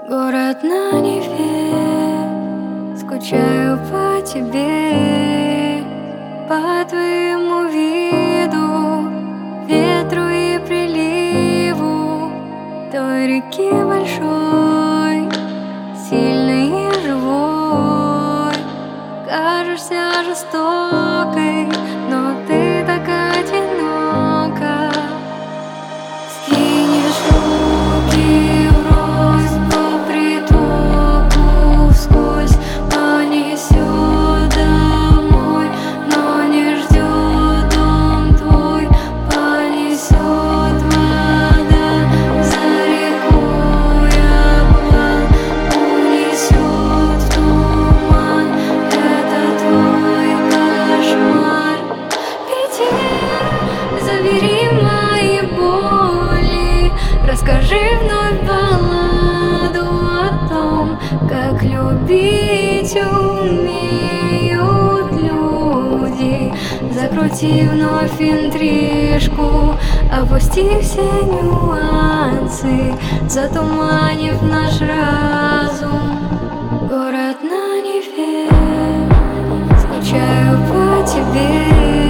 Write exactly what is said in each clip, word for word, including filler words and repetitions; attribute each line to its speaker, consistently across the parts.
Speaker 1: Город на Неве, скучаю по тебе, по твоему виду, ветру и приливу той реки большой, сильной и живой. Кажешься жестокой, но ты так одинока. Скинешь руки врозь по притоку, вскользь понесет домой, но не ждет дом твой. Понесет вода за рекой обвал, унесет в туман. Это твой кошмар. Петель, забери мои боли, расскажи вновь балладу о том, как любить умеют люди. Закрути вновь интрижку, опусти все нюансы, затуманив наш разум. Город на Неве, скучаю по тебе,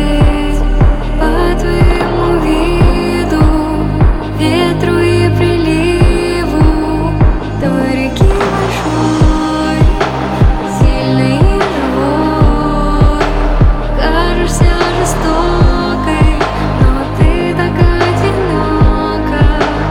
Speaker 1: по твоему виду, ветру и приливу той реки большой, сильной и живой. Кажешься жестокой, но ты так одинока.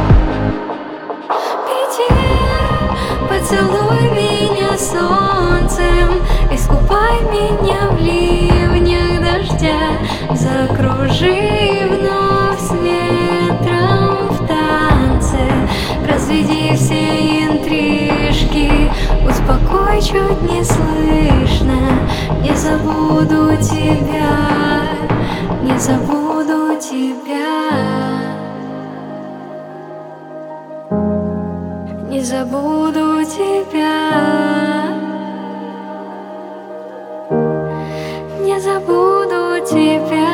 Speaker 1: Петель, поцелуй меня солнцем, искупай меня в ливнях дождя. Закружи вновь с ветром в танце, разведи все интрижки, успокой чуть не слышно. Не забуду тебя, не забуду тебя, не забуду тебя, не забуду тебя.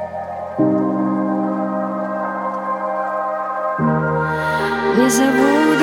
Speaker 1: Не забуду.